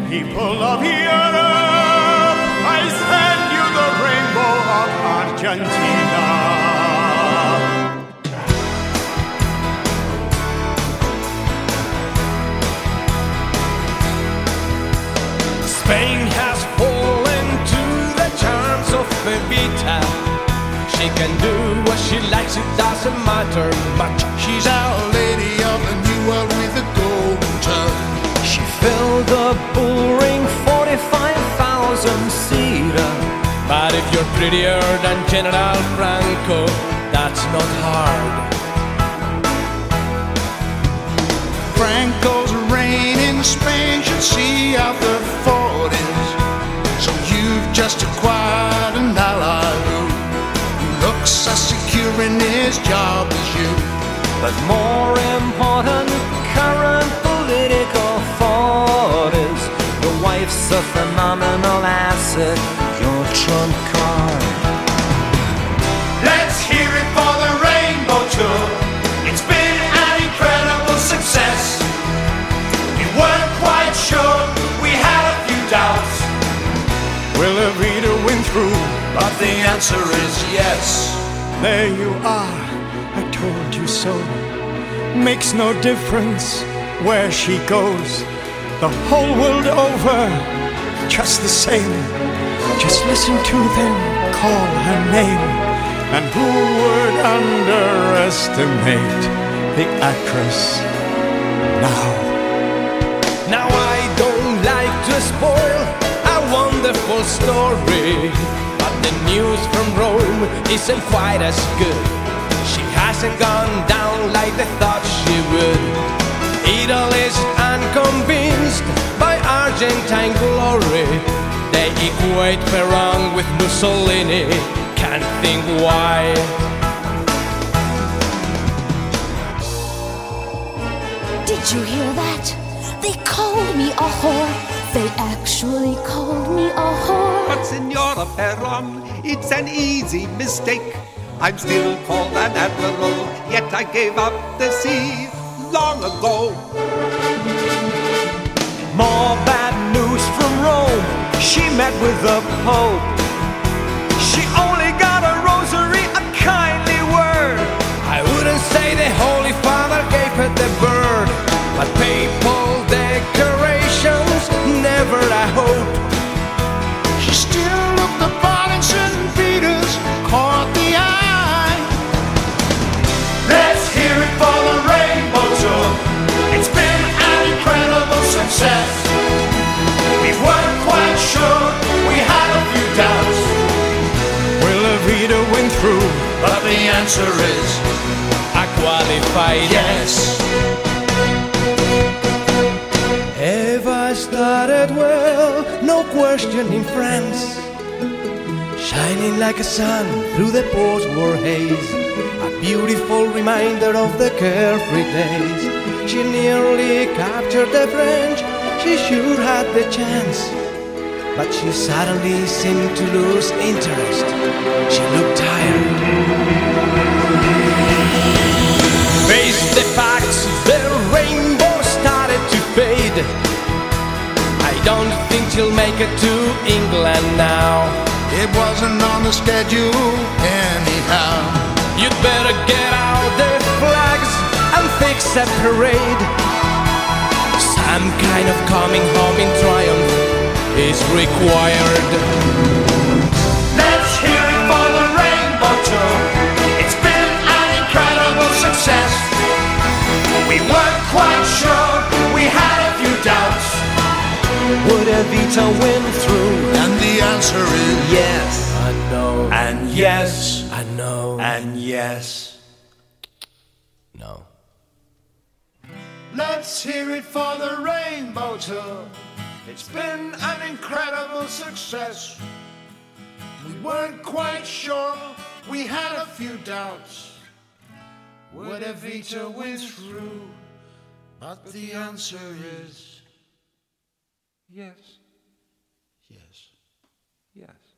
People of Europe, I send you the rainbow of Argentina. Spain has fallen to the charms of Evita. She can do what she likes, it doesn't matter much. She's Our Lady of the New World with a golden touch. She filled the bull ring 45,000 seater. But if you're prettier than General Franco, that's not hard. Franco's reign in Spain should see out the 40s. So you've just acquired an ally who looks as secure in his job as you. But more important, current political thought is your wife's a phenomenal asset, your trump card. Let's hear it for the Rainbow Tour. It's been an incredible success. We weren't quite sure, we had a few doubts. Will Evita win through? But the answer is yes. There you are, I told you so. Makes no difference where she goes. The whole world over, just the same. Just listen to them call her name. And who would underestimate the actress now? Now I don't like to spoil a wonderful story, but the news from Rome isn't quite as good. She hasn't gone down like they thought she would. Italy's unconvinced by Argentine glory. They equate Perón with Mussolini, can't think why. Did you hear that? They called me a whore. They actually called me a whore. But Signora Perón, it's an easy mistake. I'm still called an admiral, yet I gave up the sea long ago. More bad news from Rome. She met with the Pope. She only got a rosary, a kindly word. I wouldn't say the Holy Father gave her the bird, but papal decorations, never I hope. She still looked upon in St. Peter's, caught the eye. Let's hear it for the Rainbow Tour. It's been an incredible success. We weren't quite sure, we had a few doubts. Will Evita win through? But the answer is I qualified. yes. Eva started well, no question in France, shining like a sun through the post-war haze, a beautiful reminder of the carefree days. She nearly captured the French, she sure had the chance, but she suddenly seemed to lose interest. She looked tired. Face the facts, the rainbow started to fade. I don't think she'll make it to England now. It wasn't on the schedule anyhow. You'd better get out the flags and fix a parade. Some kind of coming home in triumph is required. Let's hear it for the Rainbow Tour. It's been an incredible success. We weren't quite sure, we had a few doubts. Would Evita win through? And the answer is Yes. I know. And yes, I know. and yes. No. let's hear it for the Rainbow Tour. It's been an incredible success. We weren't quite sure, we had a few doubts. Would Evita win through? But the answer is yes. Yes. Yes.